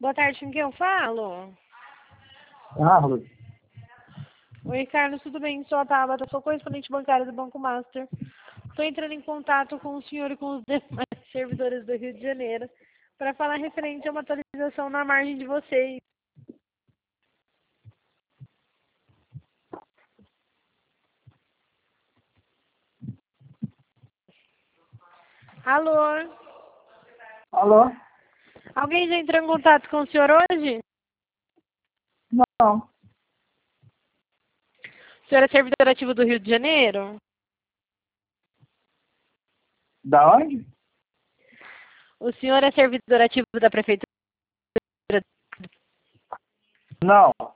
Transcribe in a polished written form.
Boa tarde, com quem eu falo? Carlos. Oi, Carlos, tudo bem? Sou a Tabata, sou correspondente bancária do Banco Master. Estou entrando em contato com o senhor e com os demais servidores do Rio de Janeiro para falar referente a uma atualização na margem de vocês. Alô? Alô? Alguém já entrou em contato com o senhor hoje? Não. O senhor é servidor ativo do Rio de Janeiro? Da onde? O senhor é servidor ativo da Prefeitura? Não.